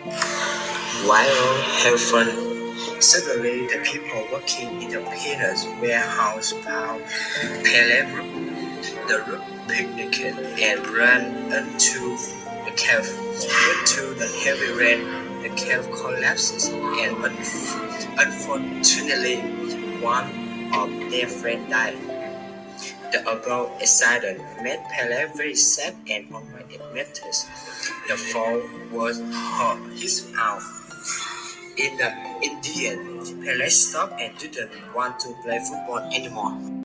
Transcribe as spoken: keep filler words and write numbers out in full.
While having fun, suddenly the people working in the Peter's warehouse found Pele the roof picnicked and ran into the cave. Due to the heavy rain, the cave collapses and unf- unfortunately one of their friends died. The above incident made Pele very sad and almost admitted the fault was her, his own. In the Indian, Pele stopped and didn't want to play football anymore.